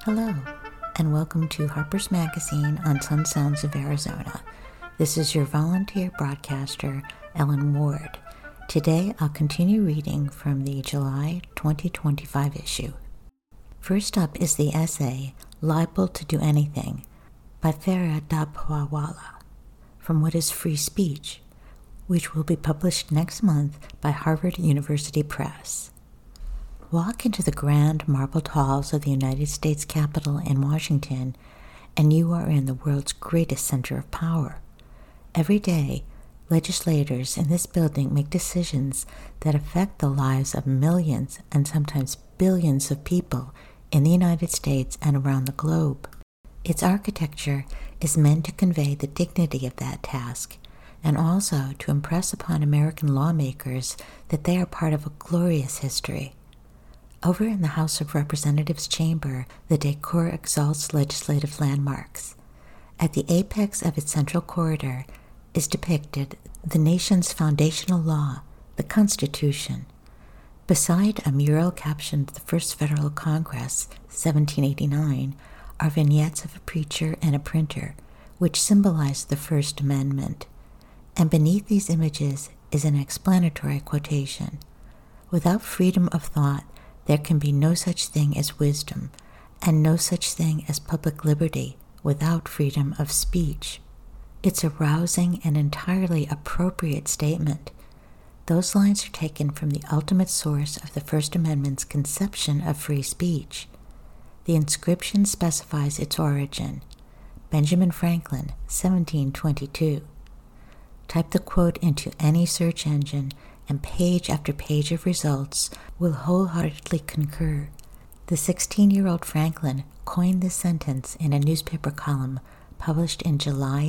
Hello, and welcome to Harper's Magazine on Sun Sounds of Arizona. This is your volunteer broadcaster, Ellen Ward. Today, I'll continue reading from the July 2025 issue. First up is the essay, Liable to Do Anything, by Farah Dabhawala, from What is Free Speech, which will be published next month by Harvard University Press. Walk into the grand marbled halls of the United States Capitol in Washington, and you are in the world's greatest center of power. Every day, legislators in this building make decisions that affect the lives of millions and sometimes billions of people in the United States and around the globe. Its architecture is meant to convey the dignity of that task, and also to impress upon American lawmakers that they are part of a glorious history. Over in the House of Representatives chamber, the decor exalts legislative landmarks. At the apex of its central corridor is depicted the nation's foundational law, the Constitution. Beside a mural captioned the First Federal Congress, 1789, are vignettes of a preacher and a printer, which symbolize the First Amendment. And beneath these images is an explanatory quotation. Without freedom of thought, there can be no such thing as wisdom, and no such thing as public liberty without freedom of speech. It's a rousing and entirely appropriate statement. Those lines are taken from the ultimate source of the First Amendment's conception of free speech. The inscription specifies its origin, Benjamin Franklin, 1722. Type the quote into any search engine, and page after page of results will wholeheartedly concur. The 16-year-old Franklin coined this sentence in a newspaper column published in July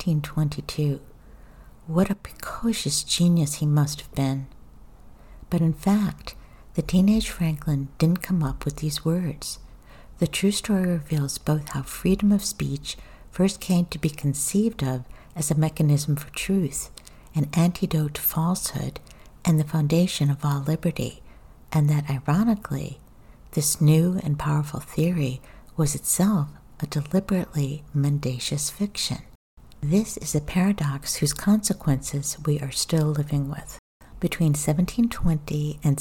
1722. What a precocious genius he must have been. But in fact, the teenage Franklin didn't come up with these words. The true story reveals both how freedom of speech first came to be conceived of as a mechanism for truth, an antidote to falsehood, and the foundation of all liberty, and that, ironically, this new and powerful theory was itself a deliberately mendacious fiction. This is a paradox whose consequences we are still living with. Between 1720 and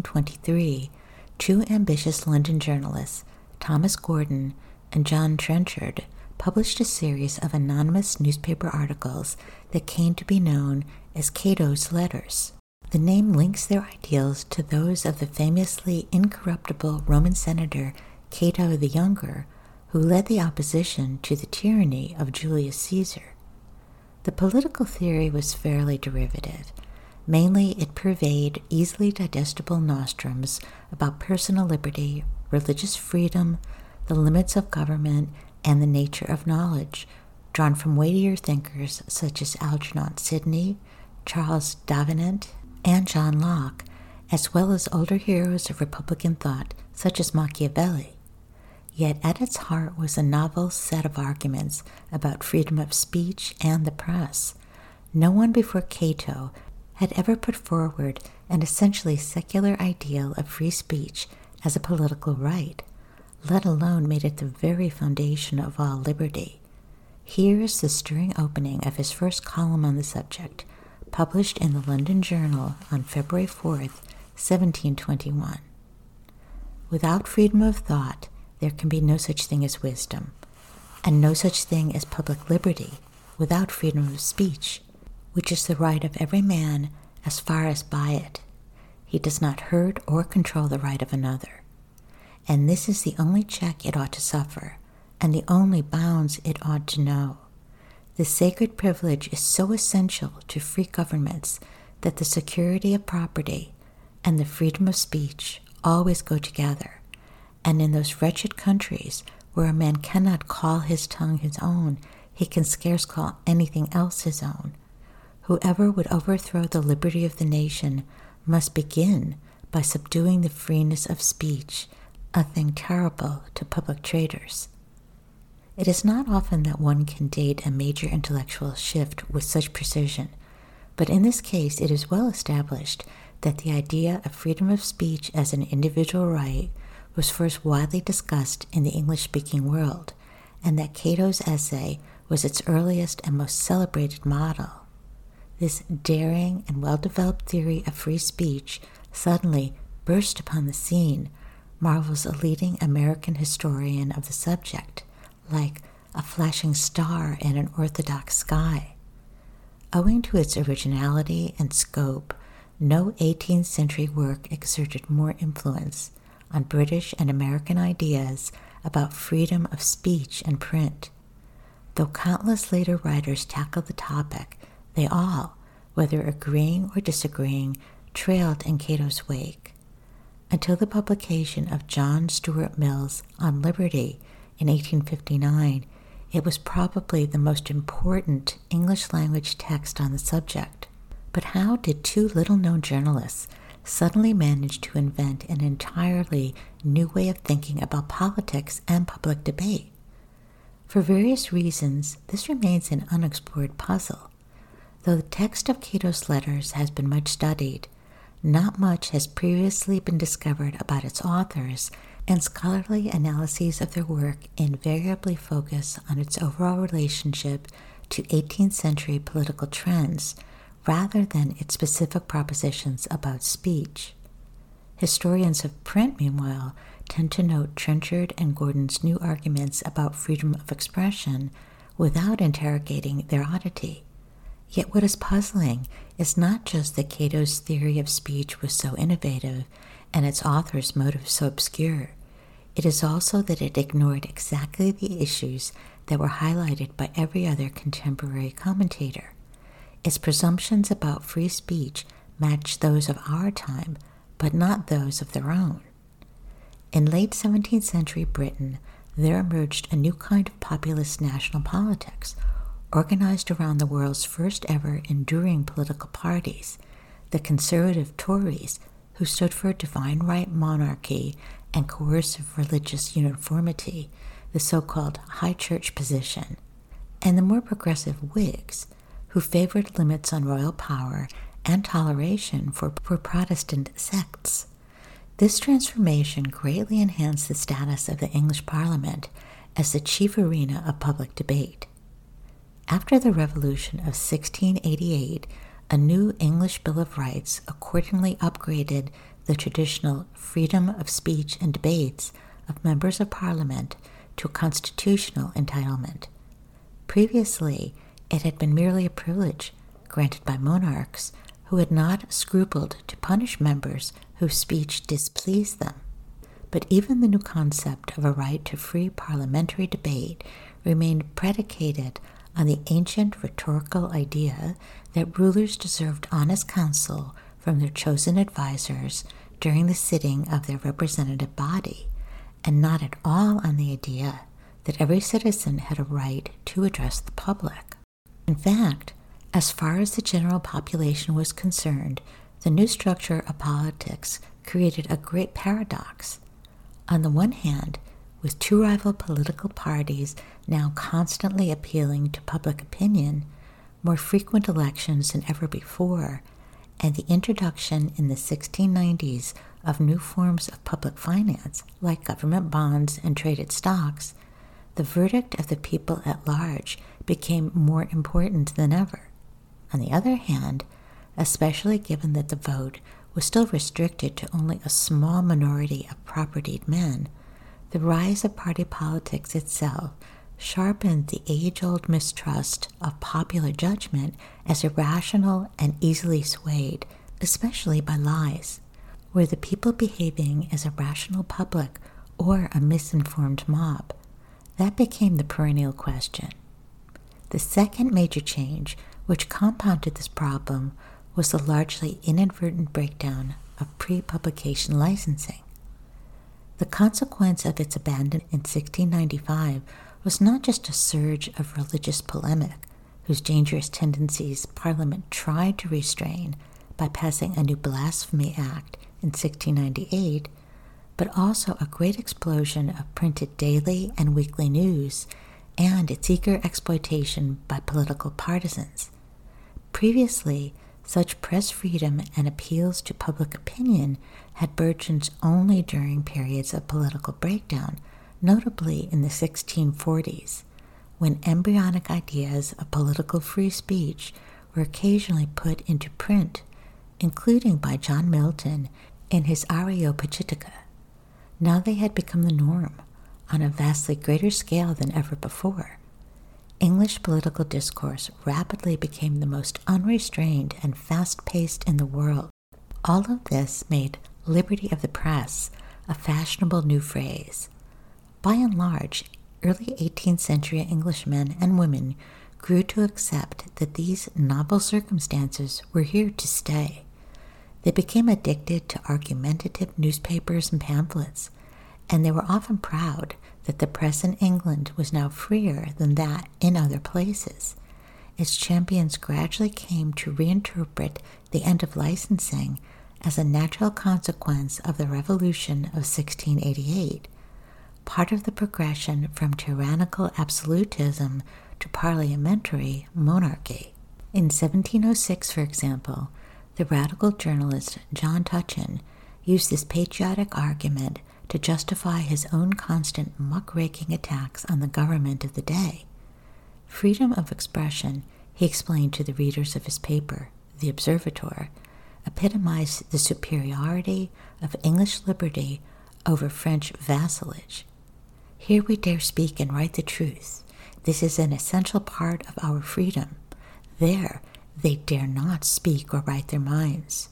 1723, two ambitious London journalists, Thomas Gordon and John Trenchard, published a series of anonymous newspaper articles that came to be known as Cato's Letters. The name links their ideals to those of the famously incorruptible Roman senator Cato the Younger, who led the opposition to the tyranny of Julius Caesar. The political theory was fairly derivative. Mainly, it purveyed easily digestible nostrums about personal liberty, religious freedom, the limits of government, and the nature of knowledge, drawn from weightier thinkers such as Algernon Sidney, Charles Davenant, and John Locke, as well as older heroes of Republican thought such as Machiavelli. Yet at its heart was a novel set of arguments about freedom of speech and the press. No one before Cato had ever put forward an essentially secular ideal of free speech as a political right, let alone made it the very foundation of all liberty. Here is the stirring opening of his first column on the subject, published in the London Journal on February 4th, 1721. Without freedom of thought, there can be no such thing as wisdom, and no such thing as public liberty without freedom of speech, which is the right of every man as far as by it he does not hurt or control the right of another. And this is the only check it ought to suffer, and the only bounds it ought to know. This sacred privilege is so essential to free governments that the security of property and the freedom of speech always go together. And in those wretched countries where a man cannot call his tongue his own, he can scarce call anything else his own. Whoever would overthrow the liberty of the nation must begin by subduing the freeness of speech, a thing terrible to public traitors. It is not often that one can date a major intellectual shift with such precision, but in this case it is well established that the idea of freedom of speech as an individual right was first widely discussed in the English-speaking world, and that Cato's essay was its earliest and most celebrated model. This daring and well-developed theory of free speech suddenly burst upon the scene, marvels a leading American historian of the subject, like a flashing star in an orthodox sky. Owing to its originality and scope, no 18th century work exerted more influence on British and American ideas about freedom of speech and print. Though countless later writers tackled the topic, they all, whether agreeing or disagreeing, trailed in Cato's wake. Until the publication of John Stuart Mill's On Liberty in 1859, it was probably the most important English-language text on the subject. But how did two little-known journalists suddenly manage to invent an entirely new way of thinking about politics and public debate? For various reasons, this remains an unexplored puzzle. Though the text of Cato's letters has been much studied, not much has previously been discovered about its authors, and scholarly analyses of their work invariably focus on its overall relationship to 18th century political trends, rather than its specific propositions about speech. Historians of print, meanwhile, tend to note Trenchard and Gordon's new arguments about freedom of expression without interrogating their oddity. Yet what is puzzling is not just that Cato's theory of speech was so innovative and its author's motives so obscure. It is also that it ignored exactly the issues that were highlighted by every other contemporary commentator. Its presumptions about free speech matched those of our time, but not those of their own. In late 17th century Britain, there emerged a new kind of populist national politics, organized around the world's first ever enduring political parties, the conservative Tories, who stood for divine right monarchy and coercive religious uniformity, the so-called high church position, and the more progressive Whigs, who favored limits on royal power and toleration for Protestant sects. This transformation greatly enhanced the status of the English Parliament as the chief arena of public debate. After the Revolution of 1688, a new English Bill of Rights accordingly upgraded the traditional freedom of speech and debates of members of Parliament to a constitutional entitlement. Previously, it had been merely a privilege granted by monarchs who had not scrupled to punish members whose speech displeased them. But even the new concept of a right to free parliamentary debate remained predicated on the ancient rhetorical idea that rulers deserved honest counsel from their chosen advisors during the sitting of their representative body, and not at all on the idea that every citizen had a right to address the public. In fact, as far as the general population was concerned, the new structure of politics created a great paradox. On the one hand, with two rival political parties now constantly appealing to public opinion, more frequent elections than ever before, and the introduction in the 1690s of new forms of public finance, like government bonds and traded stocks, the verdict of the people at large became more important than ever. On the other hand, especially given that the vote was still restricted to only a small minority of propertied men, the rise of party politics itself sharpened the age-old mistrust of popular judgment as irrational and easily swayed, especially by lies. Were the people behaving as a rational public or a misinformed mob? That became the perennial question. The second major change, which compounded this problem, was the largely inadvertent breakdown of pre-publication licensing. The consequence of its abandonment in 1695 was not just a surge of religious polemic, whose dangerous tendencies Parliament tried to restrain by passing a new Blasphemy Act in 1698, but also a great explosion of printed daily and weekly news and its eager exploitation by political partisans. Previously, Such press freedom and appeals to public opinion had burgeoned only during periods of political breakdown, notably in the 1640s, when embryonic ideas of political free speech were occasionally put into print, including by John Milton in his Areopagitica. Now they had become the norm, on a vastly greater scale than ever before. English political discourse rapidly became the most unrestrained and fast-paced in the world. All of this made liberty of the press a fashionable new phrase. By and large, early 18th century Englishmen and women grew to accept that these novel circumstances were here to stay. They became addicted to argumentative newspapers and pamphlets, and they were often proud that the press in England was now freer than that in other places. Its champions gradually came to reinterpret the end of licensing as a natural consequence of the Revolution of 1688, part of the progression from tyrannical absolutism to parliamentary monarchy. In 1706, for example, the radical journalist John Tutchin used this patriotic argument to justify his own constant muckraking attacks on the government of the day. Freedom of expression, he explained to the readers of his paper, The Observator, epitomized the superiority of English liberty over French vassalage. Here we dare speak and write the truth. This is an essential part of our freedom. There, they dare not speak or write their minds.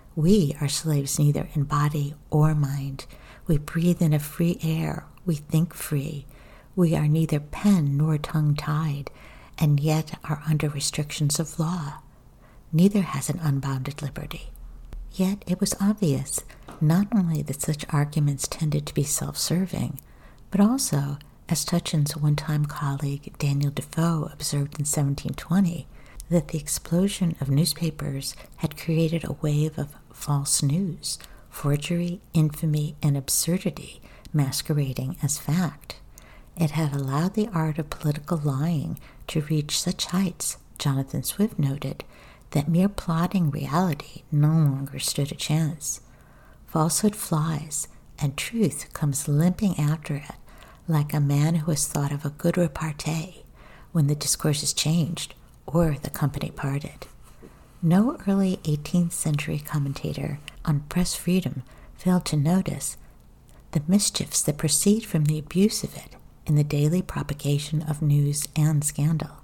We are slaves neither in body or mind. We breathe in a free air. We think free. We are neither pen nor tongue-tied, and yet are under restrictions of law. Neither has an unbounded liberty. Yet it was obvious not only that such arguments tended to be self-serving, but also, as Tutchin's one-time colleague Daniel Defoe observed in 1720, that the explosion of newspapers had created a wave of false news, forgery, infamy, and absurdity masquerading as fact. It had allowed the art of political lying to reach such heights, Jonathan Swift noted, that mere plotting reality no longer stood a chance. Falsehood flies, and truth comes limping after it, like a man who has thought of a good repartee when the discourse is changed or the company parted. No early 18th century commentator on press freedom failed to notice the mischiefs that proceed from the abuse of it in the daily propagation of news and scandal.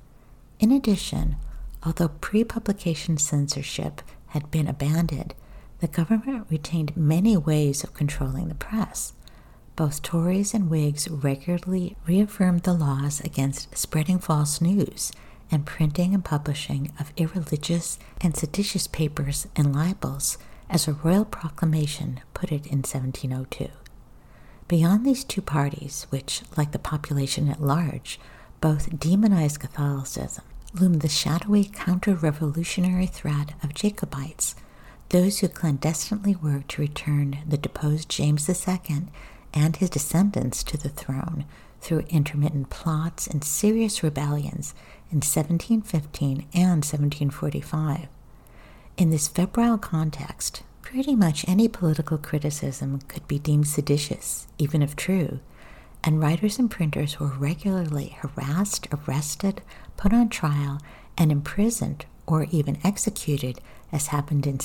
In addition, although pre-publication censorship had been abandoned, the government retained many ways of controlling the press. Both Tories and Whigs regularly reaffirmed the laws against spreading false news and printing and publishing of irreligious and seditious papers and libels, as a royal proclamation put it in 1702. Beyond these two parties, which, like the population at large, both demonized Catholicism, loomed the shadowy counter-revolutionary threat of Jacobites, those who clandestinely worked to return the deposed James II and his descendants to the throne through intermittent plots and serious rebellions in 1715 and 1745. In this febrile context, pretty much any political criticism could be deemed seditious, even if true, and writers and printers were regularly harassed, arrested, put on trial, and imprisoned or even executed, as happened in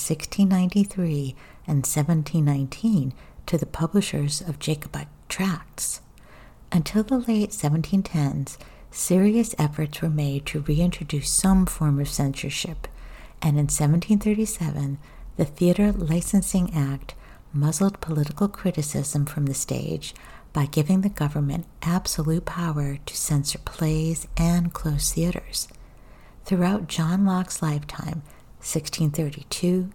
1693 and 1719 to the publishers of Jacobite tracts. Until the late 1710s, serious efforts were made to reintroduce some form of censorship, and in 1737, the Theatre Licensing Act muzzled political criticism from the stage by giving the government absolute power to censor plays and close theaters. Throughout John Locke's lifetime, 1632 to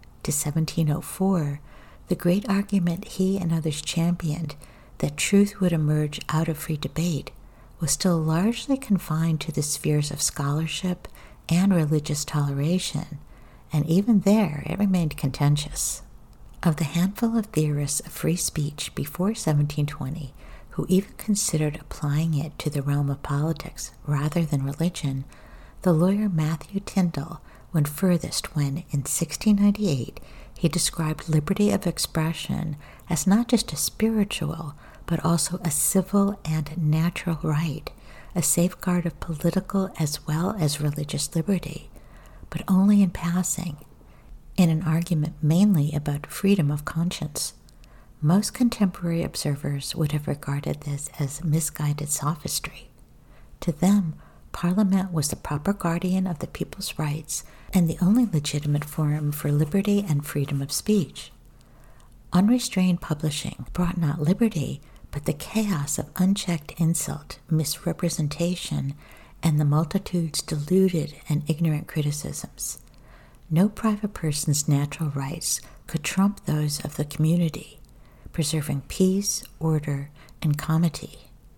1704, the great argument he and others championed, that truth would emerge out of free debate, was still largely confined to the spheres of scholarship and religious toleration, and even there it remained contentious. Of the handful of theorists of free speech before 1720 who even considered applying it to the realm of politics rather than religion, the lawyer Matthew Tyndall went furthest when, in 1698, he described liberty of expression as not just a spiritual, but also a civil and natural right, a safeguard of political as well as religious liberty, but only in passing, in an argument mainly about freedom of conscience. Most contemporary observers would have regarded this as misguided sophistry. To them, Parliament was the proper guardian of the people's rights and the only legitimate forum for liberty and freedom of speech. Unrestrained publishing brought not liberty, but the chaos of unchecked insult, misrepresentation, and the multitude's deluded and ignorant criticisms. No private person's natural rights could trump those of the community, preserving peace, order, and comity.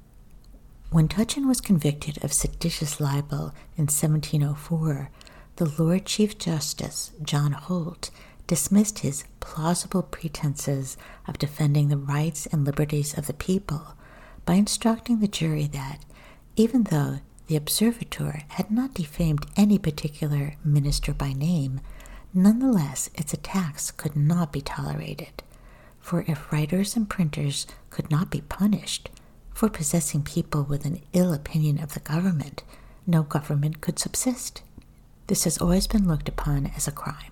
When Tutchin was convicted of seditious libel in 1704, the Lord Chief Justice, John Holt, dismissed his plausible pretenses of defending the rights and liberties of the people by instructing the jury that, even though the observator had not defamed any particular minister by name, nonetheless its attacks could not be tolerated. For if writers and printers could not be punished for possessing people with an ill opinion of the government, no government could subsist. This has always been looked upon as a crime.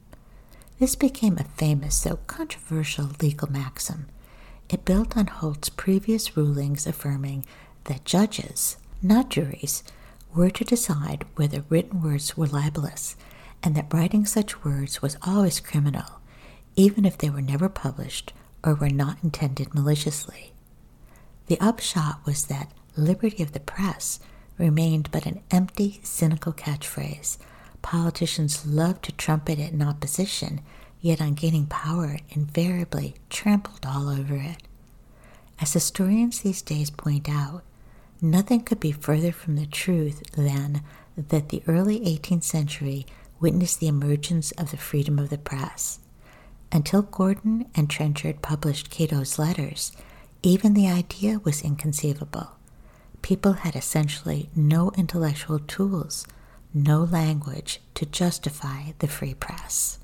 This became a famous, though controversial, legal maxim. It built on Holt's previous rulings affirming that judges, not juries, were to decide whether written words were libelous, and that writing such words was always criminal, even if they were never published or were not intended maliciously. The upshot was that liberty of the press remained but an empty, cynical catchphrase. Politicians loved to trumpet it in opposition, yet on gaining power invariably trampled all over it. As historians these days point out, nothing could be further from the truth than that the early 18th century witnessed the emergence of the freedom of the press. Until Gordon and Trenchard published Cato's letters, even the idea was inconceivable. People had essentially no intellectual tools, no language to justify the free press.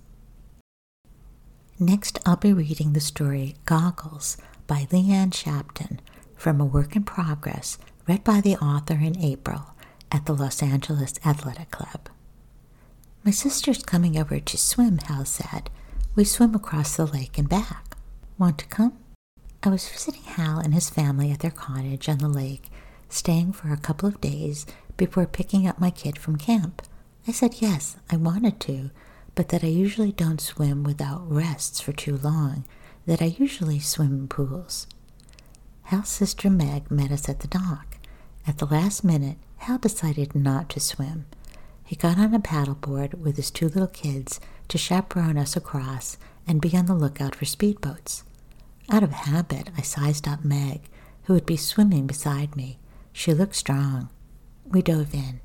Next, I'll be reading the story Goggles by Leanne Shapton from a work in progress read by the author in April at the Los Angeles Athletic Club. My sister's coming over to swim, Hal said. We swim across the lake and back. Want to come? I was visiting Hal and his family at their cottage on the lake, staying for a couple of days before picking up my kid from camp. I said yes, I wanted to, but that I usually don't swim without rests for too long, that I usually swim in pools. Hal's sister Meg met us at the dock. At the last minute, Hal decided not to swim. He got on a paddleboard with his two little kids to chaperone us across and be on the lookout for speedboats. Out of habit, I sized up Meg, who would be swimming beside me. She looked strong. We dove in.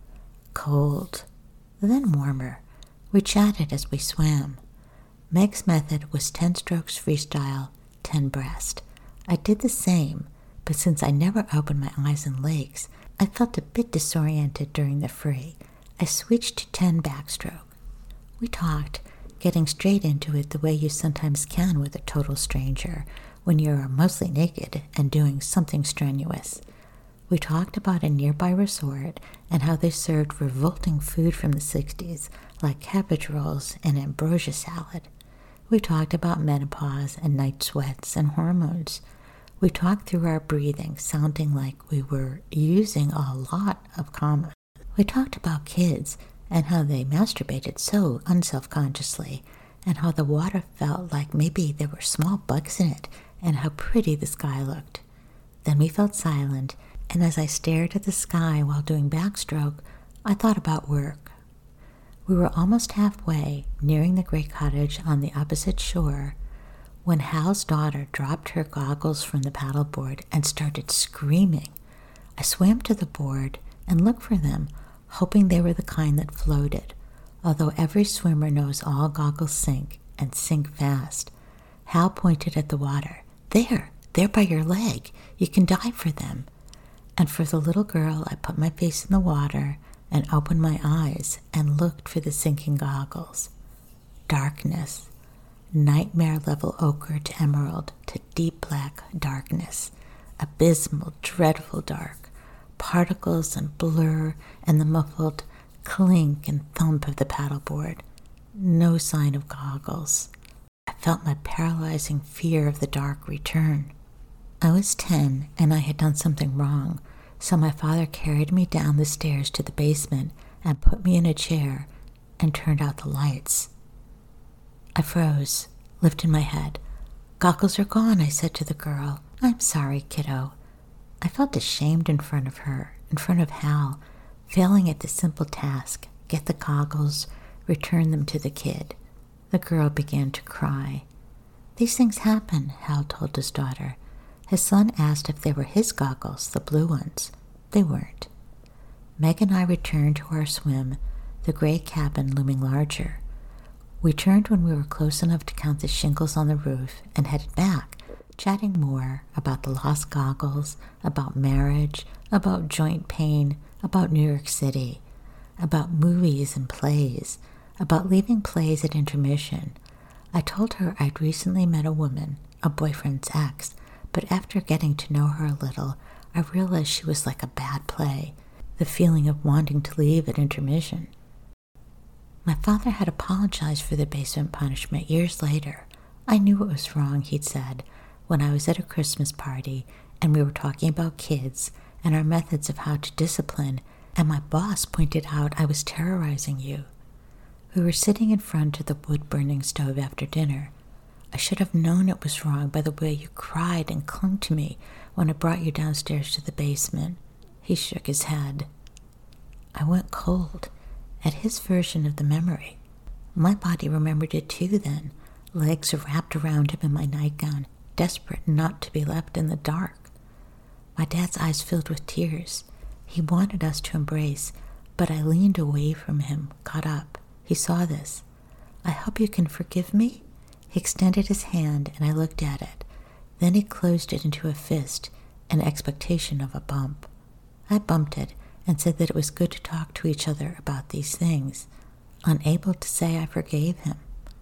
Cold, then warmer. We chatted as we swam. Meg's method was 10 strokes freestyle, 10 breast. I did the same, but since I never opened my eyes in lakes, I felt a bit disoriented during the free. I switched to 10 backstroke. We talked, getting straight into it the way you sometimes can with a total stranger when you are mostly naked and doing something strenuous. We talked about a nearby resort and how they served revolting food from the 60s, like cabbage rolls and ambrosia salad. We talked about menopause and night sweats and hormones. We talked through our breathing, sounding like we were using a lot of commas. We talked about kids and how they masturbated so unselfconsciously, and how the water felt like maybe there were small bugs in it, and how pretty the sky looked. Then we felt silent, and as I stared at the sky while doing backstroke, I thought about work. We were almost halfway, nearing the great cottage on the opposite shore, when Hal's daughter dropped her goggles from the paddleboard and started screaming. I swam to the board and looked for them, hoping they were the kind that floated, although every swimmer knows all goggles sink, and sink fast. Hal pointed at the water. There by your leg. You can dive for them. And for the little girl, I put my face in the water and opened my eyes and looked for the sinking goggles. Darkness. Nightmare-level ochre to emerald to deep black darkness. Abysmal, dreadful dark. Particles and blur and the muffled clink and thump of the paddleboard. No sign of goggles. I felt my paralyzing fear of the dark return. I was 10 and I had done something wrong, so my father carried me down the stairs to the basement and put me in a chair and turned out the lights. I froze, lifted my head. "Goggles are gone," I said to the girl. "I'm sorry, kiddo." I felt ashamed in front of her, in front of Hal, failing at the simple task, get the goggles, return them to the kid. The girl began to cry. "These things happen," Hal told his daughter. His son asked if they were his goggles, the blue ones. They weren't. Meg and I returned to our swim, the gray cabin looming larger. We turned when we were close enough to count the shingles on the roof and headed back, chatting more about the lost goggles, about marriage, about joint pain, about New York City, about movies and plays, about leaving plays at intermission. I told her I'd recently met a woman, a boyfriend's ex, but after getting to know her a little, I realized she was like a bad play, the feeling of wanting to leave at intermission. My father had apologized for the basement punishment years later. "I knew it was wrong," he'd said, when I was at a Christmas party and we were talking about kids and our methods of how to discipline, and my boss pointed out I was terrorizing you. We were sitting in front of the wood-burning stove after dinner. "I should have known it was wrong by the way you cried and clung to me when I brought you downstairs to the basement." He shook his head. I went cold at his version of the memory. My body remembered it too then, legs wrapped around him in my nightgown, desperate not to be left in the dark. My dad's eyes filled with tears. He wanted us to embrace, but I leaned away from him, got up. He saw this. "I hope you can forgive me?" He extended his hand and I looked at it. Then he closed it into a fist in expectation of a bump. I bumped it and said that it was good to talk to each other about these things, unable to say I forgave him.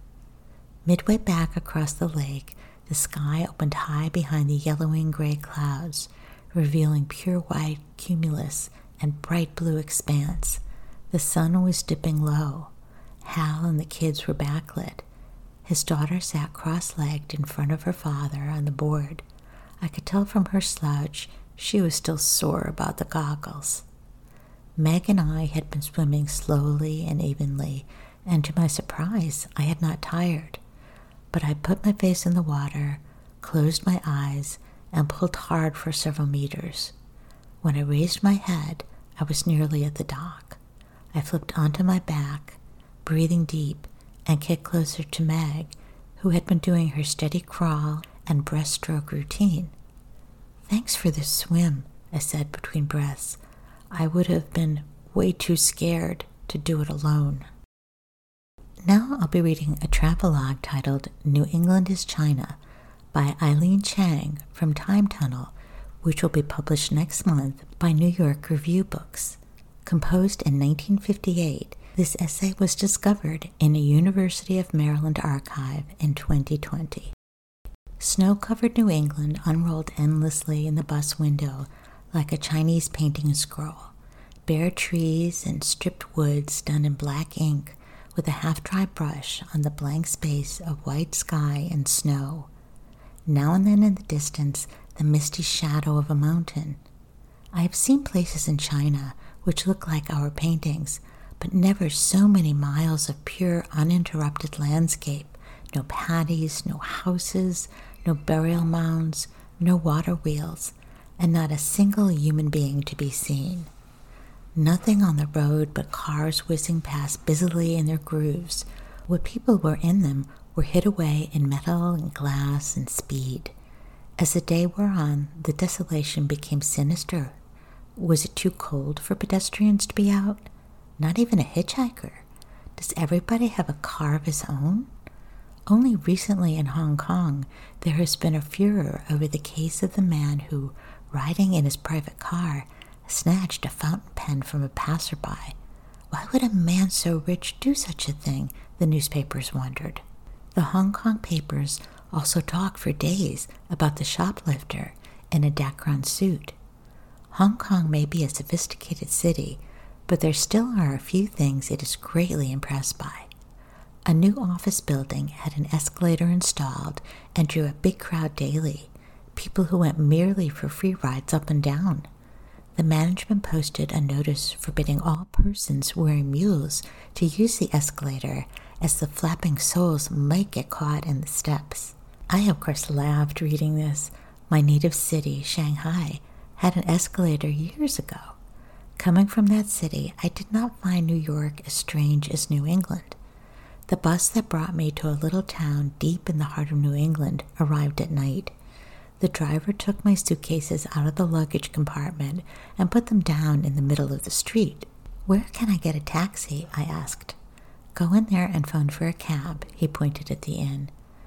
Midway back across the lake, the sky opened high behind the yellowing gray clouds, revealing pure white cumulus and bright blue expanse. The sun was dipping low. Hal and the kids were backlit. His daughter sat cross-legged in front of her father on the board. I could tell from her slouch she was still sore about the goggles. Meg and I had been swimming slowly and evenly, and to my surprise, I had not tired. But I put my face in the water, closed my eyes, and pulled hard for several meters. When I raised my head, I was nearly at the dock. I flipped onto my back, breathing deep, and kicked closer to Meg, who had been doing her steady crawl and breaststroke routine. "Thanks for this swim," I said between breaths. I would have been way too scared to do it alone. Now I'll be reading a travelogue titled New England is China by Eileen Chang from Time Tunnel, which will be published next month by New York Review Books. Composed in 1958, this essay was discovered in a University of Maryland archive in 2020. Snow-covered New England unrolled endlessly in the bus window like a Chinese painting a scroll. Bare trees and stripped woods done in black ink with a half-dry brush on the blank space of white sky and snow. Now and then in the distance, the misty shadow of a mountain. I have seen places in China which look like our paintings, but never so many miles of pure, uninterrupted landscape. No paddies, no houses, no burial mounds, no water wheels, and not a single human being to be seen. Nothing on the road but cars whizzing past busily in their grooves. What people were in them were hid away in metal and glass and speed. As the day wore on, the desolation became sinister. Was it too cold for pedestrians to be out? Not even a hitchhiker. Does everybody have a car of his own? Only recently in Hong Kong, there has been a furor over the case of the man who, riding in his private car, snatched a fountain pen from a passerby. Why would a man so rich do such a thing? The newspapers wondered. The Hong Kong papers also talked for days about the shoplifter in a Dacron suit. Hong Kong may be a sophisticated city, but there still are a few things it is greatly impressed by. A new office building had an escalator installed and drew a big crowd daily, people who went merely for free rides up and down. The management posted a notice forbidding all persons wearing mules to use the escalator, as the flapping soles might get caught in the steps. I, of course, laughed reading this. My native city, Shanghai, had an escalator years ago. Coming from that city, I did not find New York as strange as New England. The bus that brought me to a little town deep in the heart of New England arrived at night. The driver took my suitcases out of the luggage compartment and put them down in the middle of the street. "Where can I get a taxi?" I asked. "Go in there and phone for a cab," he pointed at the inn.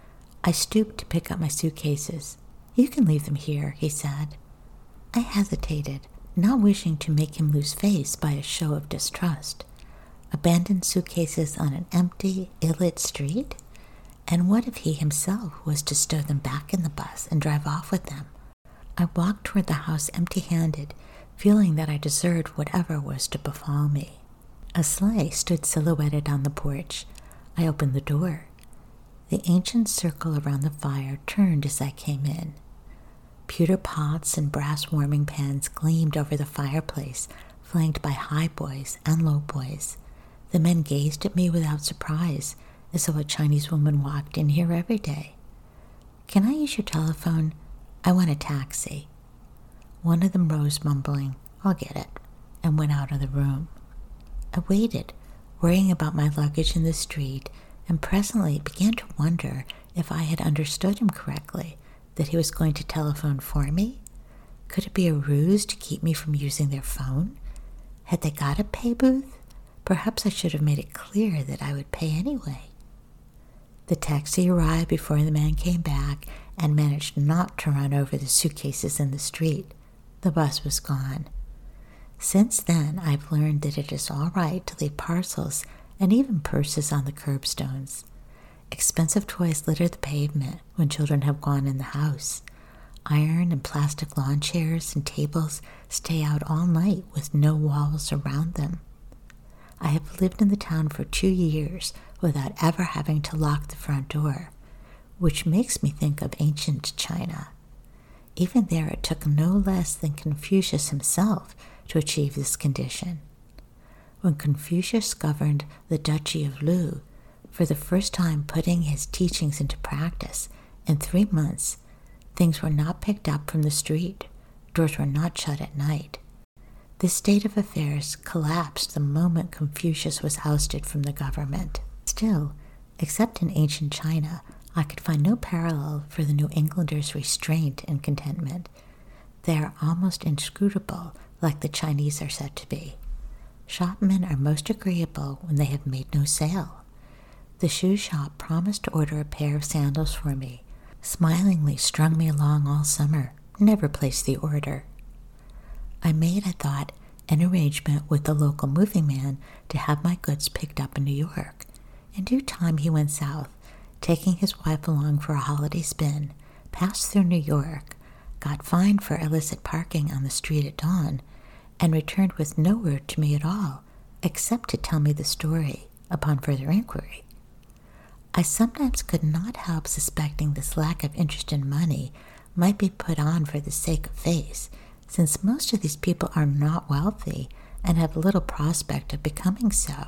I stooped to pick up my suitcases. "You can leave them here," he said. I hesitated, not wishing to make him lose face by a show of distrust. Abandoned suitcases on an empty, ill-lit street? And what if he himself was to stow them back in the bus and drive off with them? I walked toward the house empty-handed, feeling that I deserved whatever was to befall me. A sleigh stood silhouetted on the porch. I opened the door. The ancient circle around the fire turned as I came in. Pewter pots and brass warming pans gleamed over the fireplace, flanked by high boys and low boys. The men gazed at me without surprise, as though a Chinese woman walked in here every day. "Can I use your telephone? I want a taxi." One of them rose, mumbling, "I'll get it," and went out of the room. I waited, worrying about my luggage in the street, and presently began to wonder if I had understood him correctly, that he was going to telephone for me. Could it be a ruse to keep me from using their phone? Had they got a pay booth? Perhaps I should have made it clear that I would pay anyway. The taxi arrived before the man came back and managed not to run over the suitcases in the street. The bus was gone. Since then, I've learned that it is all right to leave parcels and even purses on the curbstones. Expensive toys litter the pavement when children have gone in the house. Iron and plastic lawn chairs and tables stay out all night with no walls around them. I have lived in the town for 2 years without ever having to lock the front door, which makes me think of ancient China. Even there it took no less than Confucius himself to achieve this condition. When Confucius governed the Duchy of Lu, for the first time putting his teachings into practice, in 3 months, things were not picked up from the street, doors were not shut at night. This state of affairs collapsed the moment Confucius was ousted from the government. Still, except in ancient China, I could find no parallel for the New Englander's restraint and contentment. They are almost inscrutable, like the Chinese are said to be. Shopmen are most agreeable when they have made no sale. The shoe shop promised to order a pair of sandals for me, smilingly strung me along all summer, never placed the order. I made, I thought, an arrangement with the local moving man to have my goods picked up in New York. In due time he went south, taking his wife along for a holiday spin, passed through New York, got fined for illicit parking on the street at dawn, and returned with no word to me at all, except to tell me the story upon further inquiry. I sometimes could not help suspecting this lack of interest in money might be put on for the sake of face, since most of these people are not wealthy and have little prospect of becoming so.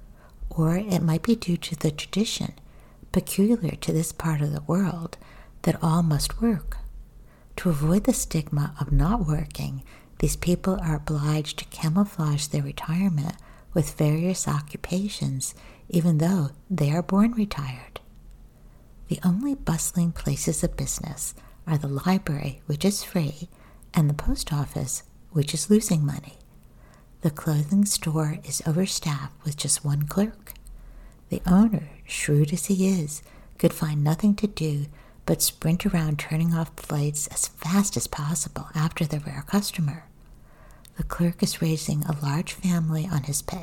Or it might be due to the tradition, peculiar to this part of the world, that all must work. To avoid the stigma of not working, these people are obliged to camouflage their retirement with various occupations, even though they are born retired. The only bustling places of business are the library, which is free, and the post office, which is losing money. The clothing store is overstaffed with just one clerk. The owner, shrewd as he is, could find nothing to do but sprint around turning off the lights as fast as possible after the rare customer. The clerk is raising a large family on his pay,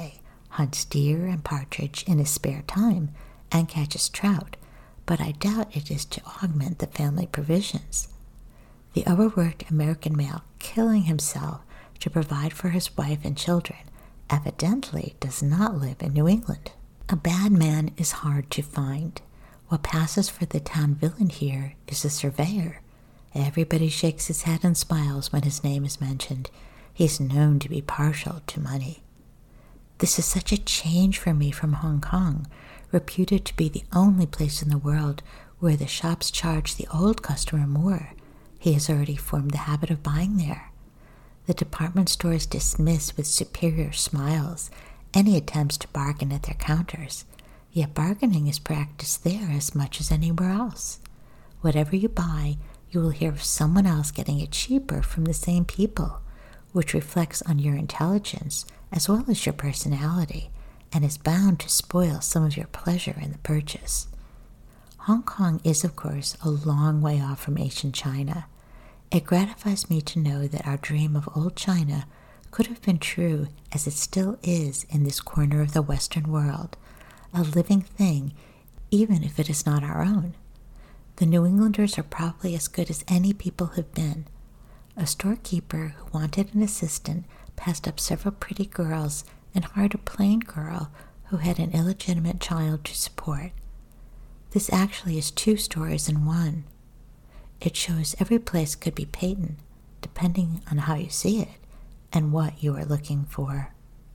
hunts deer and partridge in his spare time, and catches trout, but I doubt it is to augment the family provisions. The overworked American male killing himself to provide for his wife and children evidently does not live in New England. A bad man is hard to find. What passes for the town villain here is a surveyor. Everybody shakes his head and smiles when his name is mentioned. He's known to be partial to money. This is such a change for me from Hong Kong, reputed to be the only place in the world where the shops charge the old customer more. He has already formed the habit of buying there. The department stores dismiss with superior smiles any attempts to bargain at their counters, yet bargaining is practiced there as much as anywhere else. Whatever you buy, you will hear of someone else getting it cheaper from the same people, which reflects on your intelligence as well as your personality, and is bound to spoil some of your pleasure in the purchase. Hong Kong is, of course, a long way off from ancient China. It gratifies me to know that our dream of old China could have been true as it still is in this corner of the Western world, a living thing, even if it is not our own. The New Englanders are probably as good as any people have been. A storekeeper who wanted an assistant passed up several pretty girls and hired a plain girl who had an illegitimate child to support. This actually is 2 stories in one. It shows every place could be Peyton, depending on how you see it and what you are looking for.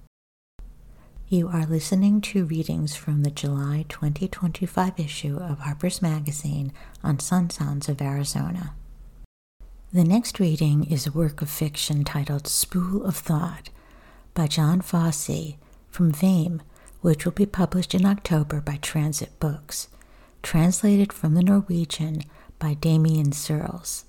You are listening to readings from the July 2025 issue of Harper's Magazine on Sun Sounds of Arizona. The next reading is a work of fiction titled Spool of Thought by John Fosse from Vame, which will be published in October by Transit Books, translated from the Norwegian by Damien Searles.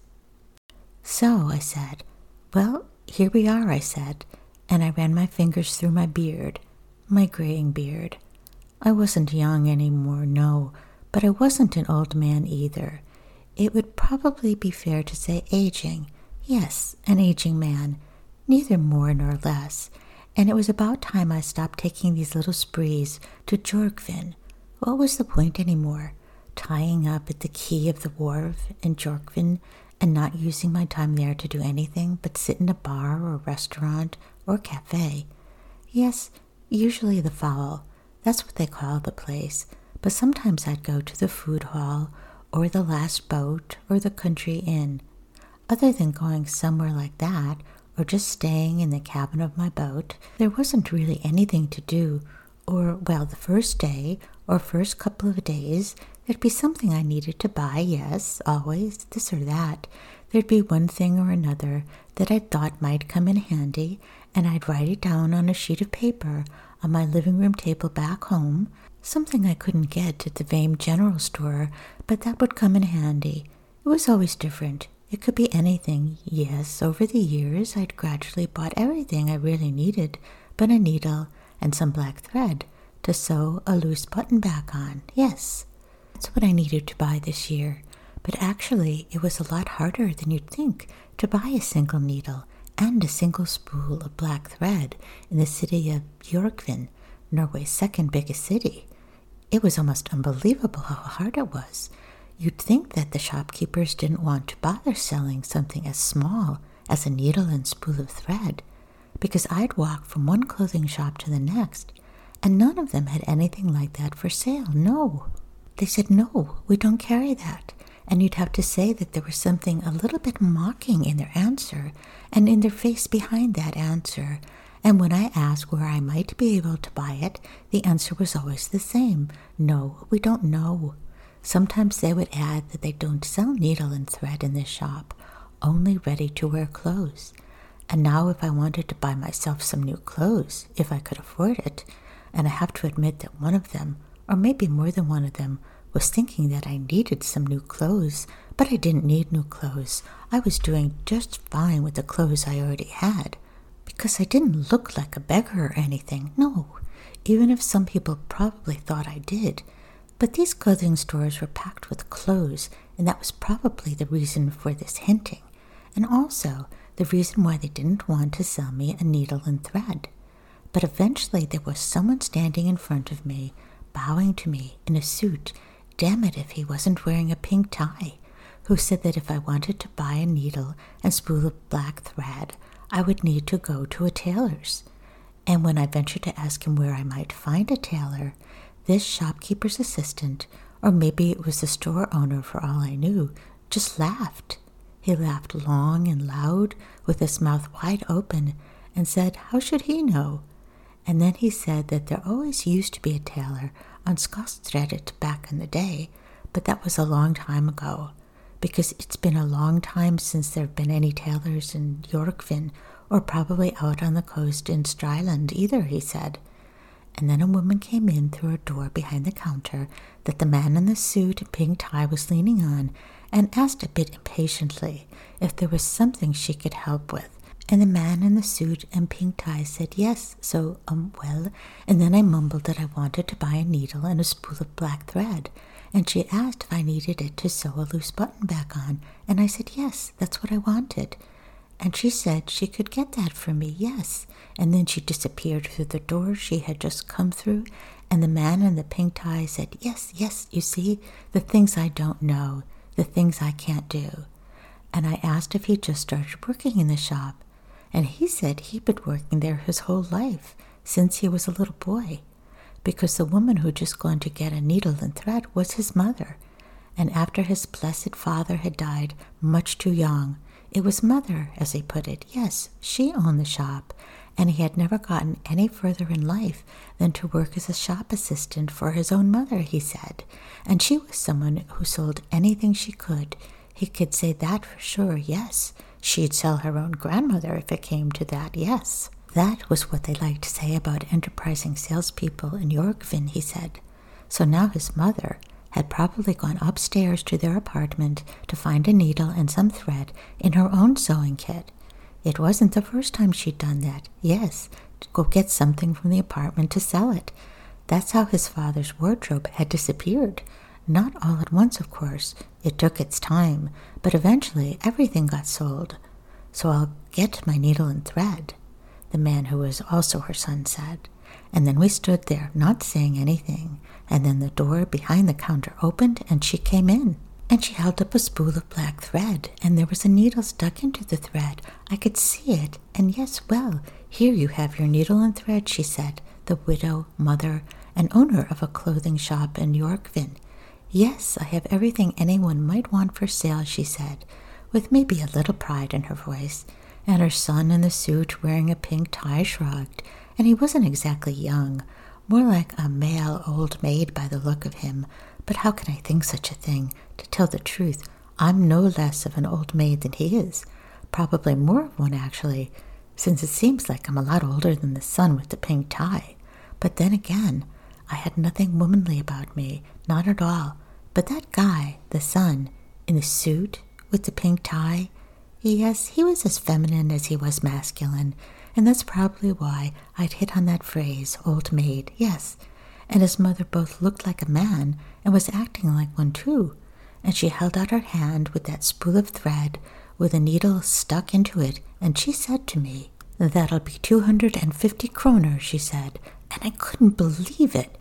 So, I said. Well, here we are, I said, and I ran my fingers through my beard, my graying beard. I wasn't young any more, no, but I wasn't an old man either. It would probably be fair to say aging. Yes, an aging man, neither more nor less, and it was about time I stopped taking these little sprees to Jorkvin. What was the point any more? Tying up at the quay of the wharf in Jorkvin and not using my time there to do anything but sit in a bar or restaurant or cafe. Yes, usually the Fowl, that's what they call the place, but sometimes I'd go to the food hall or the Last Boat or the Country Inn. Other than going somewhere like that or just staying in the cabin of my boat, there wasn't really anything to do, or, well, the first day or first couple of days, there'd be something I needed to buy, yes, always, this or that. There'd be one thing or another that I thought might come in handy, and I'd write it down on a sheet of paper on my living room table back home, something I couldn't get at the Vame General Store, but that would come in handy. It was always different. It could be anything. Yes, over the years, I'd gradually bought everything I really needed, but a needle and some black thread to sew a loose button back on. Yes, that's what I needed to buy this year. But actually, it was a lot harder than you'd think to buy a single needle and a single spool of black thread in the city of Bjorkvin, Norway's second biggest city. It was almost unbelievable how hard it was. You'd think that the shopkeepers didn't want to bother selling something as small as a needle and spool of thread, because I'd walk from one clothing shop to the next, and none of them had anything like that for sale, no. They said, no, we don't carry that, and you'd have to say that there was something a little bit mocking in their answer, and in their face behind that answer, and when I asked where I might be able to buy it, the answer was always the same, no, we don't know. Sometimes they would add that they don't sell needle and thread in this shop, only ready-to-wear clothes. And now if I wanted to buy myself some new clothes, if I could afford it, and I have to admit that one of them, or maybe more than one of them, was thinking that I needed some new clothes, but I didn't need new clothes. I was doing just fine with the clothes I already had, because I didn't look like a beggar or anything, no, even if some people probably thought I did. But these clothing stores were packed with clothes, and that was probably the reason for this hinting, and also the reason why they didn't want to sell me a needle and thread. But eventually there was someone standing in front of me, bowing to me in a suit, damn it if he wasn't wearing a pink tie, who said that if I wanted to buy a needle and spool of black thread, I would need to go to a tailor's. And when I ventured to ask him where I might find a tailor, this shopkeeper's assistant, or maybe it was the store owner for all I knew, just laughed. He laughed long and loud, with his mouth wide open, and said, how should he know? And then he said that there always used to be a tailor on Skostredet back in the day, but that was a long time ago, because it's been a long time since there have been any tailors in Yorkvin, or probably out on the coast in Stryland either, he said. And then a woman came in through a door behind the counter that the man in the suit and pink tie was leaning on, and asked a bit impatiently if there was something she could help with. And the man in the suit and pink tie said yes, so, well, and then I mumbled that I wanted to buy a needle and a spool of black thread, and she asked if I needed it to sew a loose button back on, and I said yes, that's what I wanted. And she said she could get that for me, yes, and then she disappeared through the door she had just come through, and the man in the pink tie said, yes, you see, the things I don't know, the things I can't do. And I asked if he just started working in the shop, and he said he'd been working there his whole life, since he was a little boy, because the woman who'd just gone to get a needle and thread was his mother, and after his blessed father had died much too young, it was mother, as he put it. Yes, she owned the shop, and he had never gotten any further in life than to work as a shop assistant for his own mother, he said, and she was someone who sold anything she could. He could say that for sure, yes. She'd sell her own grandmother if it came to that, yes. That was what they liked to say about enterprising salespeople in Yorkvin, he said. So now his mother had probably gone upstairs to their apartment to find a needle and some thread in her own sewing kit. It wasn't the first time she'd done that. Yes, to go get something from the apartment to sell it. That's how his father's wardrobe had disappeared. Not all at once, of course. It took its time, but eventually everything got sold. So I'll get my needle and thread, the man who was also her son said. And then we stood there, not saying anything, and then the door behind the counter opened and she came in. And she held up a spool of black thread, and there was a needle stuck into the thread. I could see it, and yes, well, here you have your needle and thread, she said, the widow, mother, and owner of a clothing shop in Yorkvin. Yes, I have everything anyone might want for sale, she said, with maybe a little pride in her voice, and her son in the suit wearing a pink tie shrugged, and he wasn't exactly young, more like a male old maid by the look of him. But how can I think such a thing? To tell the truth, I'm no less of an old maid than he is, probably more of one actually, since it seems like I'm a lot older than the son with the pink tie. But then again, I had nothing womanly about me, not at all. But that guy, the son, in the suit with the pink tie, yes, he was as feminine as he was masculine, and that's probably why I'd hit on that phrase, old maid, yes. And his mother both looked like a man and was acting like one too, and she held out her hand with that spool of thread with a needle stuck into it, and she said to me, "That'll be 250 kroner, she said, and I couldn't believe it.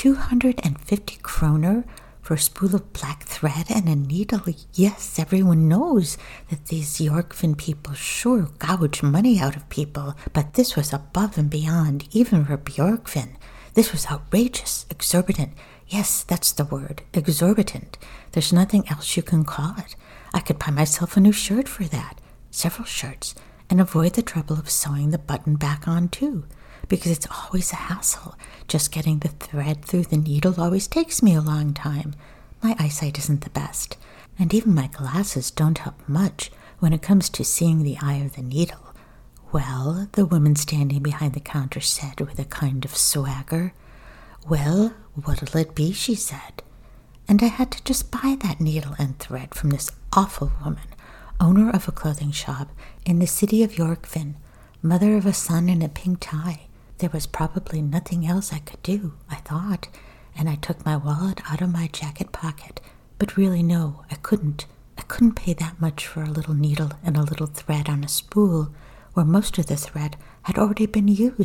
250 kroner for a spool of black thread and a needle. Yes, everyone knows that these Yorkvin people sure gouge money out of people, but this was above and beyond, even for Bjorkvin. This was outrageous, exorbitant. Yes, that's the word, exorbitant. There's nothing else you can call it. I could buy myself a new shirt for that, several shirts, and avoid the trouble of sewing the button back on too, because it's always a hassle. Just getting the thread through the needle always takes me a long time. My eyesight isn't the best, and even my glasses don't help much when it comes to seeing the eye of the needle. Well, the woman standing behind the counter said with a kind of swagger. Well, what'll it be, she said. And I had to just buy that needle and thread from this awful woman, owner of a clothing shop in the city of Yorkvin, mother of a son in a pink tie. There was probably nothing else I could do, I thought, and I took my wallet out of my jacket pocket. But really, no, I couldn't. I couldn't pay that much for a little needle and a little thread on a spool, where most of the thread had already been used.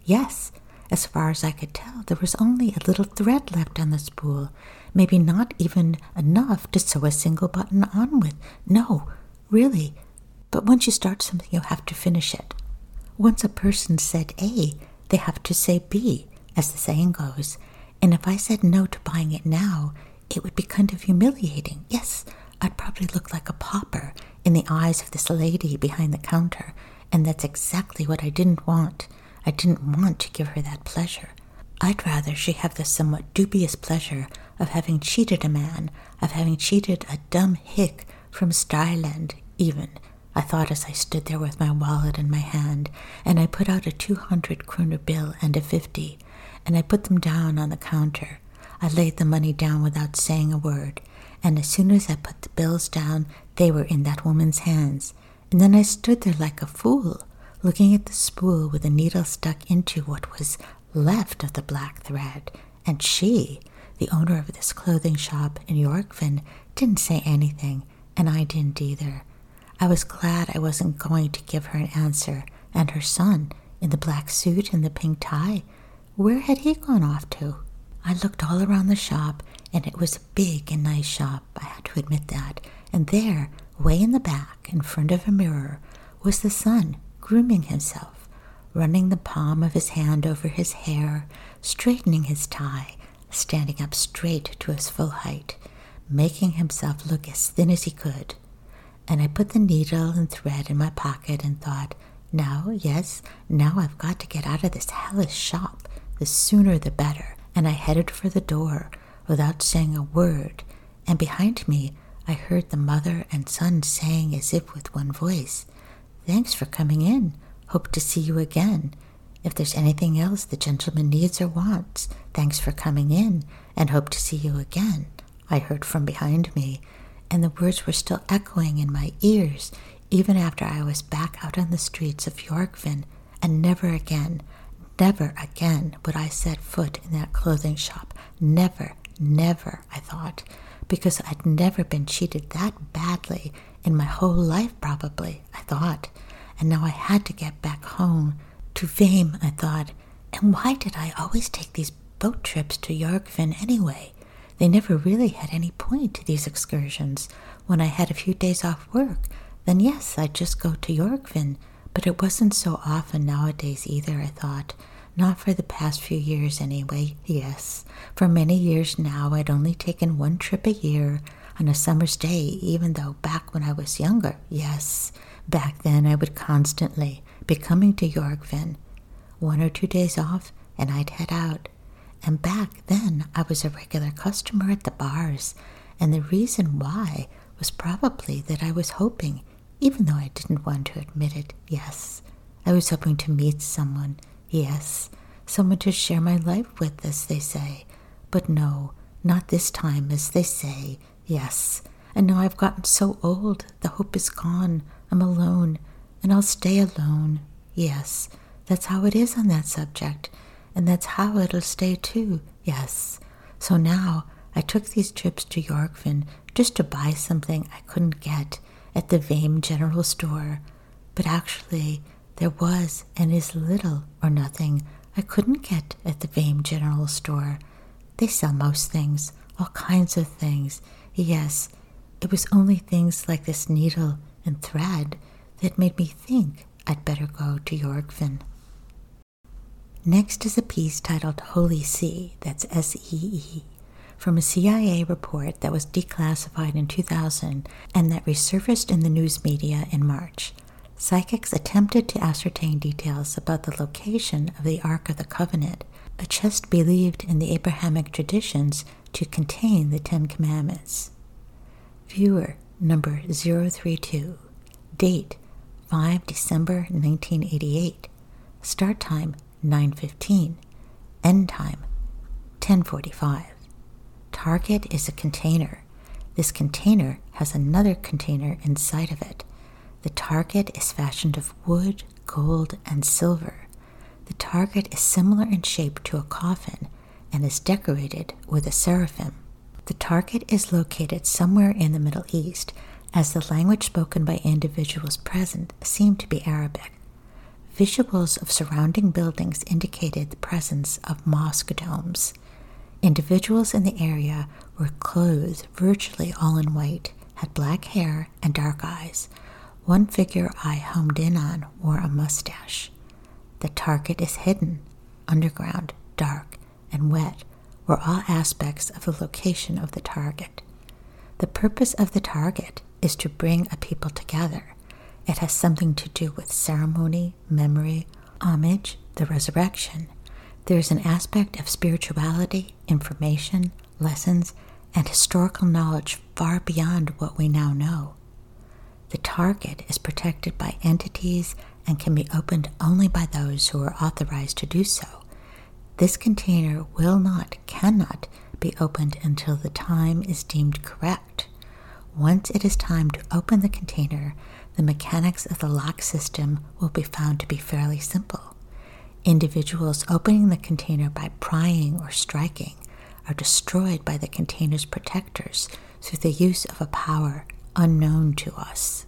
Yes, as far as I could tell, there was only a little thread left on the spool, maybe not even enough to sew a single button on with. No, really. But once you start something, you have to finish it. Once a person said A, they have to say B, as the saying goes. And if I said no to buying it now, it would be kind of humiliating. Yes, I'd probably look like a pauper in the eyes of this lady behind the counter, and that's exactly what I didn't want. I didn't want to give her that pleasure. I'd rather she have the somewhat dubious pleasure of having cheated a man, of having cheated a dumb hick from Styland, even. I thought as I stood there with my wallet in my hand, and I put out a 200 kroner bill and a 50, and I put them down on the counter. I laid the money down without saying a word, and as soon as I put the bills down, they were in that woman's hands. And then I stood there like a fool, looking at the spool with a needle stuck into what was left of the black thread, and she, the owner of this clothing shop in Yorkville, didn't say anything, and I didn't either. I was glad I wasn't going to give her an answer, and her son, in the black suit and the pink tie, where had he gone off to? I looked all around the shop, and it was a big and nice shop, I had to admit that, and there, way in the back, in front of a mirror, was the son, grooming himself, running the palm of his hand over his hair, straightening his tie, standing up straight to his full height, making himself look as thin as he could. And I put the needle and thread in my pocket and thought, now I've got to get out of this hellish shop, the sooner the better. And I headed for the door without saying a word, and behind me I heard the mother and son saying as if with one voice, "Thanks for coming in. Hope to see you again. If there's anything else the gentleman needs or wants, thanks for coming in, and hope to see you again," I heard from behind me, and the words were still echoing in my ears even after I was back out on the streets of Yorkville, and never again would I set foot in that clothing shop. Never, I thought, because I'd never been cheated that badly in my whole life probably, I thought. And now I had to get back home to Vame, I thought. And why did I always take these boat trips to Yorkville anyway? They never really had any point to these excursions. When I had a few days off work, then yes, I'd just go to Yorkville. But it wasn't so often nowadays either, I thought. Not for the past few years anyway, yes. For many years now, I'd only taken one trip a year on a summer's day, even though back when I was younger, yes. Back then I would constantly be coming to Yorkville. 1 or 2 days off, and I'd head out. And back then I was a regular customer at the bars, and the reason why was probably that I was hoping, even though I didn't want to admit it, yes, I was hoping to meet someone, yes, someone to share my life with, as they say. But no, not this time, as they say, yes. And now I've gotten so old, the hope is gone, I'm alone, and I'll stay alone, yes. That's how it is on that subject, and that's how it'll stay too, yes. So now I took these trips to Yorkville just to buy something I couldn't get at the Vame General Store, but actually there was and is little or nothing I couldn't get at the Vame General Store. They sell most things, all kinds of things, yes. It was only things like this needle and thread that made me think I'd better go to Yorkville. Next is a piece titled Holy See, that's S-E-E, from a CIA report that was declassified in 2000 and that resurfaced in the news media in March. Psychics attempted to ascertain details about the location of the Ark of the Covenant, a chest believed in the Abrahamic traditions to contain the Ten Commandments. Viewer number 032. Date 5 December 1988. Start time 9:15. End time 10:45. Target is a container. This container has another container inside of it. The target is fashioned of wood, gold, and silver. The target is similar in shape to a coffin and is decorated with a seraphim. The target is located somewhere in the Middle East, as the language spoken by individuals present seemed to be Arabic. Visuals of surrounding buildings indicated the presence of mosque domes. Individuals in the area were clothed virtually all in white, had black hair and dark eyes. One figure I homed in on wore a mustache. The target is hidden, underground, dark, and wet were all aspects of the location of the target. The purpose of the target is to bring a people together. It has something to do with ceremony, memory, homage, the resurrection. There is an aspect of spirituality, information, lessons, and historical knowledge far beyond what we now know. The target is protected by entities and can be opened only by those who are authorized to do so. This container cannot be opened until the time is deemed correct. Once it is time to open the container, the mechanics of the lock system will be found to be fairly simple. Individuals opening the container by prying or striking are destroyed by the container's protectors through the use of a power unknown to us.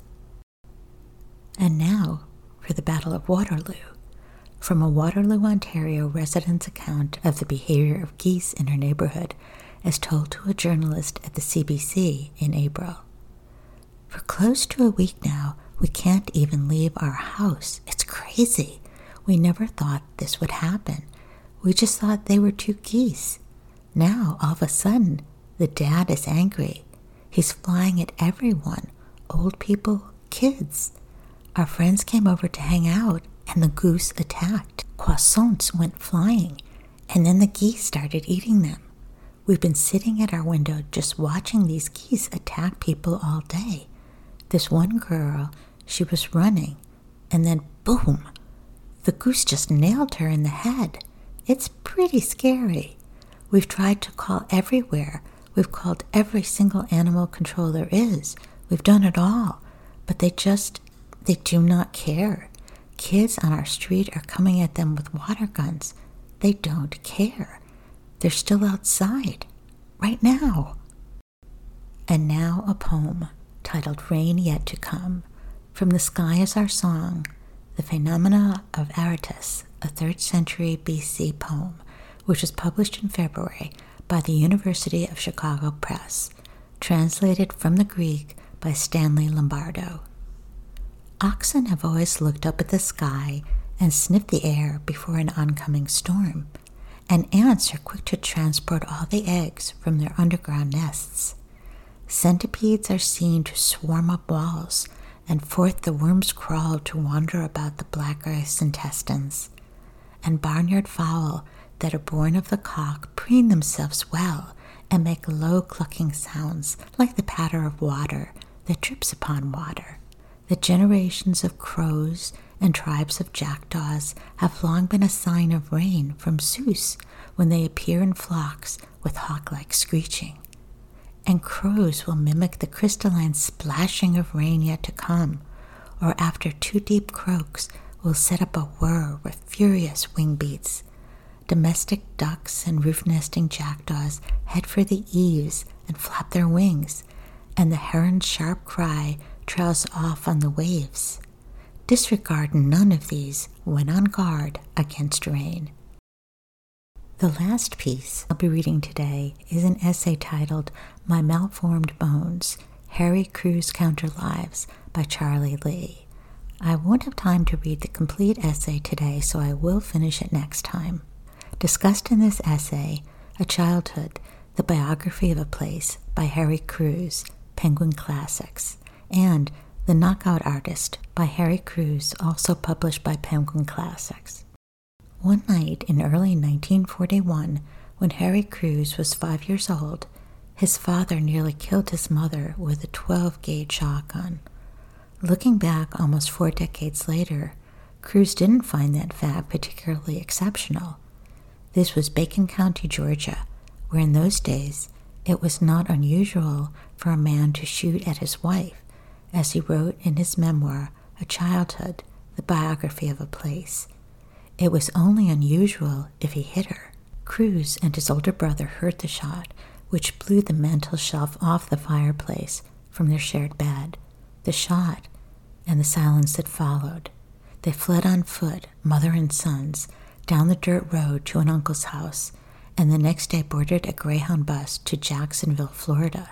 And now for the Battle of Waterloo. From a Waterloo, Ontario resident's account of the behavior of geese in her neighborhood as told to a journalist at the CBC in April. For close to a week now, we can't even leave our house. It's crazy. We never thought this would happen. We just thought they were 2 geese. Now, all of a sudden, the dad is angry. He's flying at everyone, old people, kids. Our friends came over to hang out, and the goose attacked. Croissants went flying, and then the geese started eating them. We've been sitting at our window just watching these geese attack people all day. This one girl, she was running, and then boom, the goose just nailed her in the head. It's pretty scary. We've tried to call everywhere. We've called every single animal control there is. We've done it all, but they do not care. Kids on our street are coming at them with water guns. They don't care. They're still outside, right now. And now a poem titled Rain Yet to Come, from The Sky is Our Song, The Phenomena of Aratus, a 3rd century BC poem, which was published in February by the University of Chicago Press, translated from the Greek by Stanley Lombardo. Oxen have always looked up at the sky and sniffed the air before an oncoming storm, and ants are quick to transport all the eggs from their underground nests. Centipedes are seen to swarm up walls, and forth the worms crawl to wander about the black earth's intestines. And barnyard fowl that are born of the cock preen themselves well and make low clucking sounds like the patter of water that drips upon water. The generations of crows and tribes of jackdaws have long been a sign of rain from Zeus when they appear in flocks with hawk-like screeching. And crows will mimic the crystalline splashing of rain yet to come, or after 2 deep croaks will set up a whir with furious wing beats. Domestic ducks and roof-nesting jackdaws head for the eaves and flap their wings, and the heron's sharp cry trails off on the waves. Disregard none of these when on guard against rain. The last piece I'll be reading today is an essay titled My Malformed Bones, Harry Crews Counter Lives by Charlie Lee. I won't have time to read the complete essay today, so I will finish it next time. Discussed in this essay, A Childhood, the Biography of a Place by Harry Crews, Penguin Classics, and The Knockout Artist by Harry Crews, also published by Penguin Classics. One night in early 1941, when Harry Crews was 5 years old, his father nearly killed his mother with a 12-gauge shotgun. Looking back almost 4 decades later, Crews didn't find that fact particularly exceptional. This was Bacon County, Georgia, where in those days it was not unusual for a man to shoot at his wife, as he wrote in his memoir, A Childhood, the Biography of a Place. It was only unusual if he hit her. Crews and his older brother heard the shot, which blew the mantel shelf off the fireplace from their shared bed. The shot and the silence that followed. They fled on foot, mother and sons, down the dirt road to an uncle's house, and the next day boarded a Greyhound bus to Jacksonville, Florida.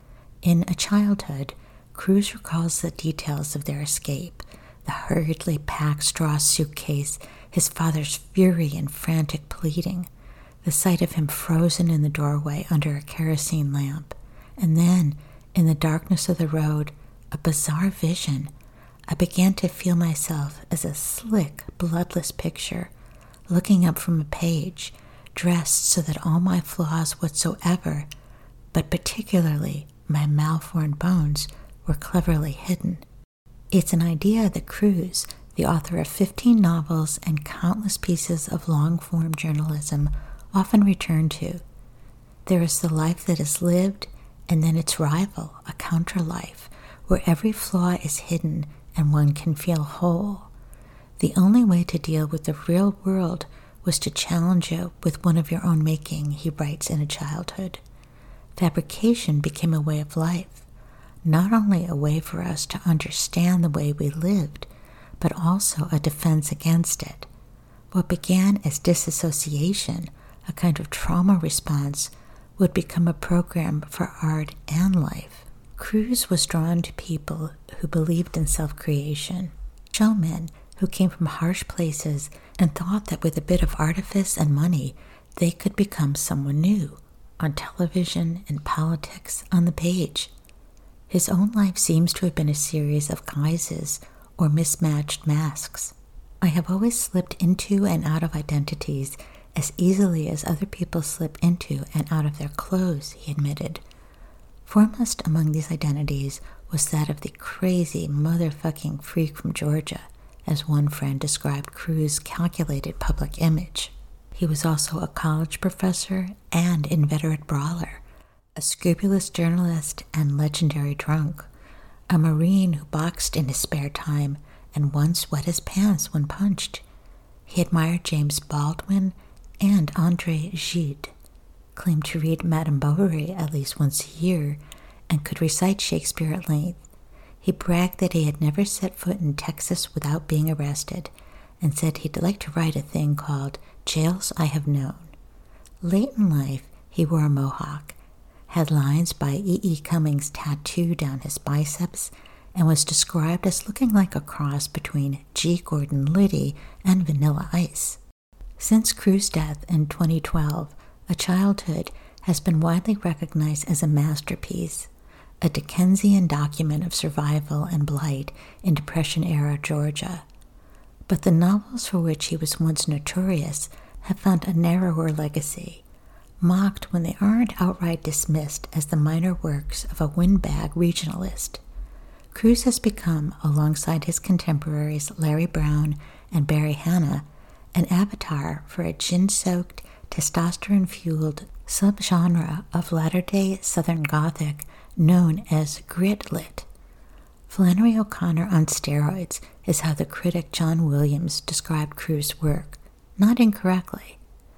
In A Childhood, Cruz recalls the details of their escape, the hurriedly packed straw suitcase, his father's fury and frantic pleading, the sight of him frozen in the doorway under a kerosene lamp, and then, in the darkness of the road, a bizarre vision. I began to feel myself as a slick, bloodless picture, looking up from a page, dressed so that all my flaws whatsoever, but particularly my malformed bones, were cleverly hidden. It's an idea that Cruz, the author of 15 novels and countless pieces of long-form journalism, often returned to. There is the life that is lived, and then its rival, a counter-life, where every flaw is hidden and one can feel whole. The only way to deal with the real world was to challenge it with one of your own making, he writes in A Childhood. Fabrication became a way of life, not only a way for us to understand the way we lived, but also a defense against it. What began as disassociation, a kind of trauma response, would become a program for art and life. Cruz was drawn to people who believed in self-creation, showmen who came from harsh places and thought that with a bit of artifice and money, they could become someone new, on television, in politics, on the page. His own life seems to have been a series of guises or mismatched masks. I have always slipped into and out of identities as easily as other people slip into and out of their clothes, he admitted. Foremost among these identities was that of the crazy motherfucking freak from Georgia, as one friend described Cruz's calculated public image. He was also a college professor and inveterate brawler, a scrupulous journalist and legendary drunk, a Marine who boxed in his spare time and once wet his pants when punched. He admired James Baldwin and André Gide, claimed to read Madame Bovary at least once a year, and could recite Shakespeare at length. He bragged that he had never set foot in Texas without being arrested, and said he'd like to write a thing called Jails I Have Known. Late in life, he wore a mohawk, had lines by E.E. Cummings tattooed down his biceps, and was described as looking like a cross between G. Gordon Liddy and Vanilla Ice. Since Cruz's death in 2012, A Childhood has been widely recognized as a masterpiece, a Dickensian document of survival and blight in Depression-era Georgia. But the novels for which he was once notorious have found a narrower legacy, mocked when they aren't outright dismissed as the minor works of a windbag regionalist. Cruz has become, alongside his contemporaries Larry Brown and Barry Hannah, an avatar for a gin-soaked, testosterone-fueled subgenre of latter-day Southern Gothic known as grit lit. Flannery O'Connor on steroids is how the critic John Williams described Cruz's work, not incorrectly.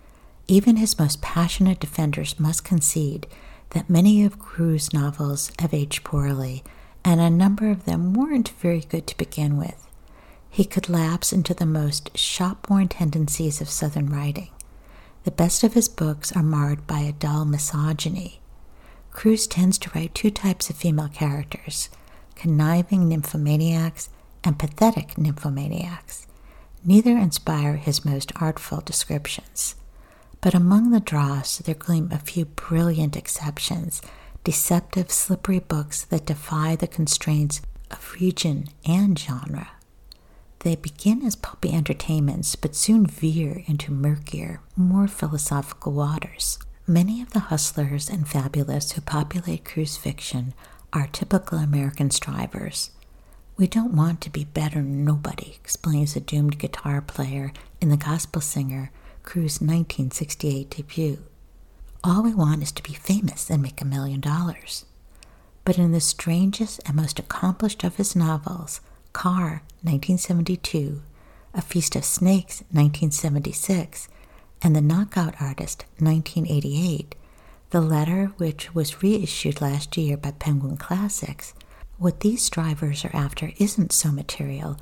Even his most passionate defenders must concede that many of Cruz's novels have aged poorly, and a number of them weren't very good to begin with. He could lapse into the most shop-worn tendencies of Southern writing. The best of his books are marred by a dull misogyny. Cruz tends to write two types of female characters, conniving nymphomaniacs and pathetic nymphomaniacs. Neither inspire his most artful descriptions. But among the dross there gleam a few brilliant exceptions, deceptive, slippery books that defy the constraints of region and genre. They begin as pulpy entertainments, but soon veer into murkier, more philosophical waters. Many of the hustlers and fabulous who populate Cruz fiction are typical American strivers. We don't want to be better than nobody, explains a doomed guitar player in The Gospel Singer, Cruz's 1968 debut. All we want is to be famous and make $1 million. But in the strangest and most accomplished of his novels, Car, 1972, A Feast of Snakes, 1976, and The Knockout Artist, 1988, the latter which was reissued last year by Penguin Classics, what these strivers are after isn't so material,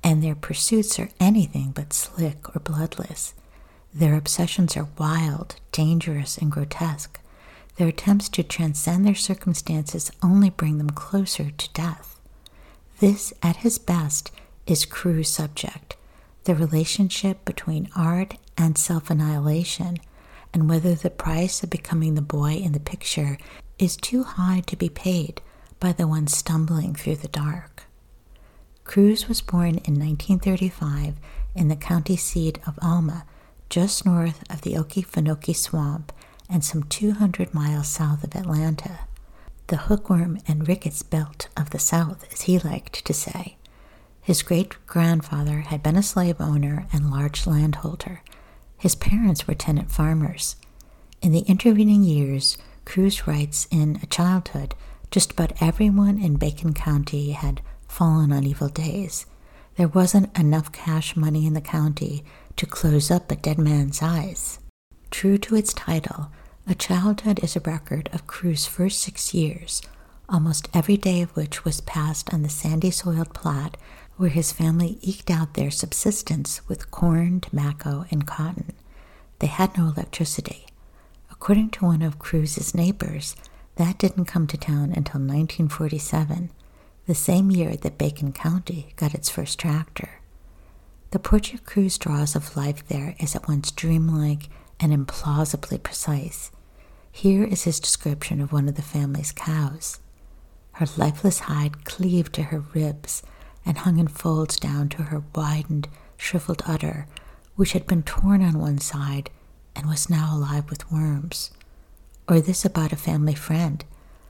and their pursuits are anything but slick or bloodless. Their obsessions are wild, dangerous, and grotesque. Their attempts to transcend their circumstances only bring them closer to death. This, at his best, is Crewe's subject, the relationship between art and self-annihilation, and whether the price of becoming the boy in the picture is too high to be paid by the one stumbling through the dark. Crewe was born in 1935 in the county seat of Alma, just north of the Okefenokee Swamp and some 200 miles south of Atlanta. The hookworm and rickets belt of the South, as he liked to say. His great-grandfather had been a slave owner and large landholder. His parents were tenant farmers. In the intervening years, Crewe writes, in A Childhood, just about everyone in Bacon County had fallen on evil days. There wasn't enough cash money in the county to close up a dead man's eyes. True to its title, A Childhood is a record of Crewe's first 6 years, almost every day of which was passed on the sandy-soiled Platte, where his family eked out their subsistence with corn, tobacco, and cotton. They had no electricity. According to one of Crewe's neighbors, that didn't come to town until 1947, the same year that Bacon County got its first tractor. The portrait Crewe draws of life there is at once dreamlike and implausibly precise. Here is his description of one of the family's cows. Her lifeless hide cleaved to her ribs and hung in folds down to her widened, shriveled udder, which had been torn on one side and was now alive with worms. Or this about a family friend.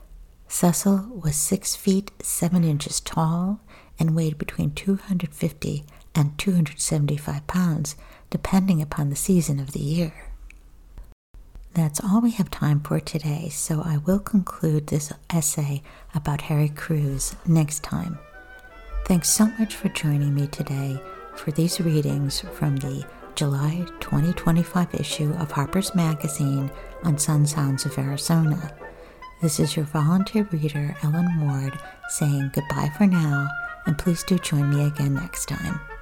Cecil was 6 feet 7 inches tall and weighed between 250 and 275 pounds, depending upon the season of the year. That's all we have time for today, so I will conclude this essay about Harry Crewe next time. Thanks so much for joining me today for these readings from the July 2025 issue of Harper's Magazine on Sun Sounds of Arizona. This is your volunteer reader, Ellen Ward, saying goodbye for now, and please do join me again next time.